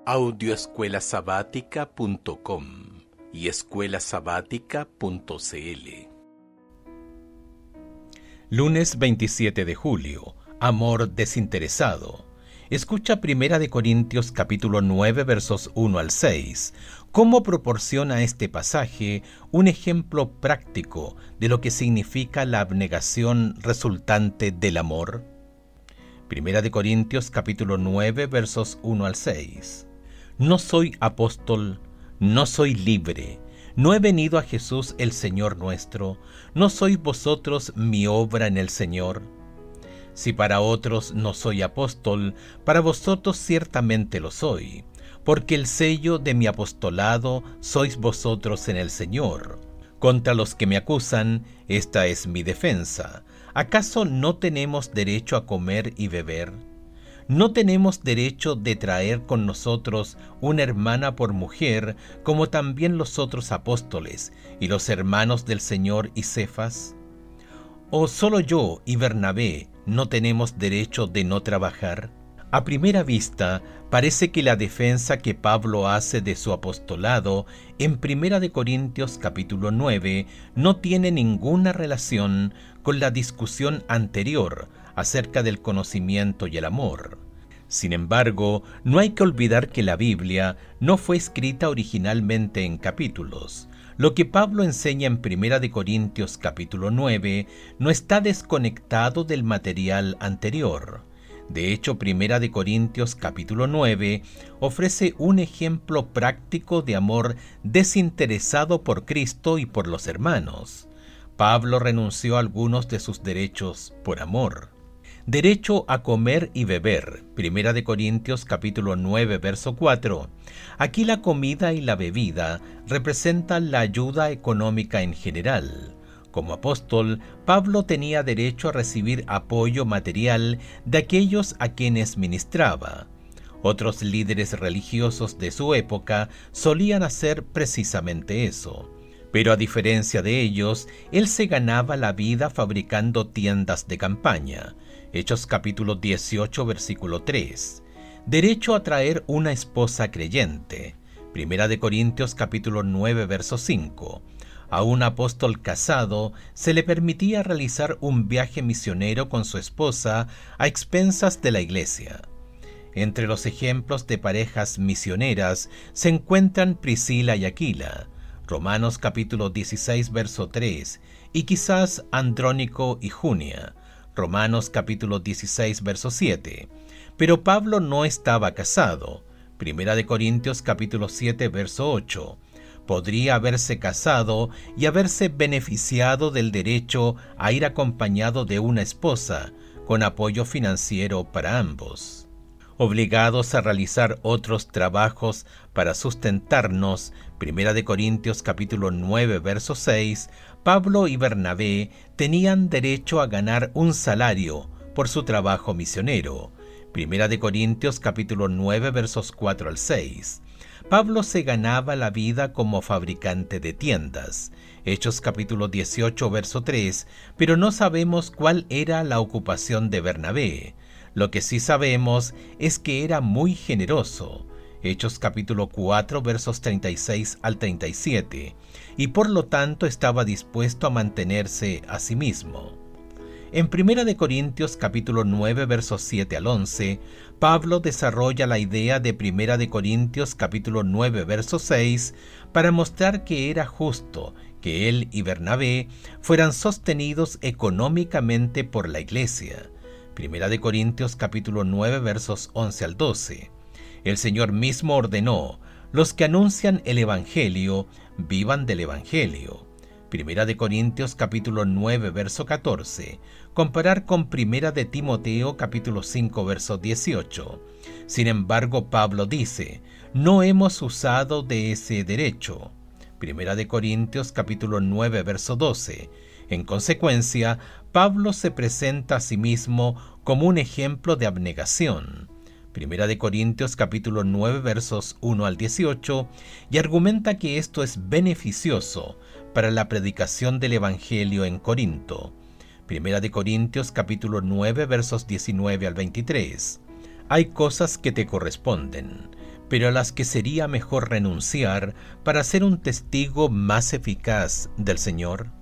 audioescuelasabática.com y escuelasabática.cl. Lunes 27 de julio. Amor desinteresado. Escucha 1 Corintios capítulo 9 versos 1 al 6. ¿Cómo proporciona este pasaje un ejemplo práctico de lo que significa la abnegación resultante del amor? 1 Corintios capítulo 9 versos 1 al 6. No soy apóstol, no soy libre, no he venido a Jesús el Señor nuestro, ¿no sois vosotros mi obra en el Señor? Si para otros no soy apóstol, para vosotros ciertamente lo soy, porque el sello de mi apostolado sois vosotros en el Señor. Contra los que me acusan, esta es mi defensa. ¿Acaso no tenemos derecho a comer y beber? ¿No tenemos derecho de traer con nosotros una hermana por mujer, como también los otros apóstoles y los hermanos del Señor y Cefas? ¿O solo yo y Bernabé no tenemos derecho de no trabajar? A primera vista, parece que la defensa que Pablo hace de su apostolado en 1 Corintios capítulo 9 no tiene ninguna relación con la discusión anterior acerca del conocimiento y el amor. Sin embargo, no hay que olvidar que la Biblia no fue escrita originalmente en capítulos. Lo que Pablo enseña en 1 Corintios capítulo 9 no está desconectado del material anterior. De hecho, 1 Corintios capítulo 9 ofrece un ejemplo práctico de amor desinteresado por Cristo y por los hermanos. Pablo renunció a algunos de sus derechos por amor. Derecho a comer y beber, 1 Corintios capítulo 9 verso 4. Aquí la comida y la bebida representan la ayuda económica en general. Como apóstol, Pablo tenía derecho a recibir apoyo material de aquellos a quienes ministraba. Otros líderes religiosos de su época solían hacer precisamente eso. Pero a diferencia de ellos, él se ganaba la vida fabricando tiendas de campaña. Hechos capítulo 18 versículo 3. Derecho a traer una esposa creyente. 1 Corintios capítulo 9 verso 5. A un apóstol casado se le permitía realizar un viaje misionero con su esposa a expensas de la iglesia. Entre los ejemplos de parejas misioneras se encuentran Priscila y Aquila, Romanos capítulo 16 verso 3, y quizás Andrónico y Junia, Romanos capítulo 16 verso 7. Pero Pablo no estaba casado, 1 Corintios capítulo 7 verso 8. Podría haberse casado y haberse beneficiado del derecho a ir acompañado de una esposa, con apoyo financiero para ambos. Obligados a realizar otros trabajos para sustentarnos, 1 Corintios capítulo 9 verso 6, Pablo y Bernabé tenían derecho a ganar un salario por su trabajo misionero. 1 Corintios capítulo 9 versos 4 al 6. Pablo se ganaba la vida como fabricante de tiendas. Hechos capítulo 18 verso 3, pero no sabemos cuál era la ocupación de Bernabé. Lo que sí sabemos es que era muy generoso. Hechos capítulo 4 versos 36 al 37, y por lo tanto estaba dispuesto a mantenerse a sí mismo. En 1 Corintios capítulo 9 versos 7 al 11, Pablo desarrolla la idea de 1 Corintios capítulo 9 verso 6 para mostrar que era justo que él y Bernabé fueran sostenidos económicamente por la iglesia. 1 Corintios capítulo 9 versos 11 al 12. El Señor mismo ordenó: los que anuncian el Evangelio, vivan del Evangelio. 1 Corintios capítulo 9 verso 14. Comparar con 1 Timoteo capítulo 5 verso 18. Sin embargo, Pablo dice: no hemos usado de ese derecho. 1 Corintios capítulo 9 verso 12. En consecuencia, Pablo se presenta a sí mismo como un ejemplo de abnegación. 1 Corintios capítulo 9 versos 1 al 18, y argumenta que esto es beneficioso para la predicación del Evangelio en Corinto. 1 Corintios capítulo 9 versos 19 al 23. Hay cosas que te corresponden, pero a las que sería mejor renunciar para ser un testigo más eficaz del Señor?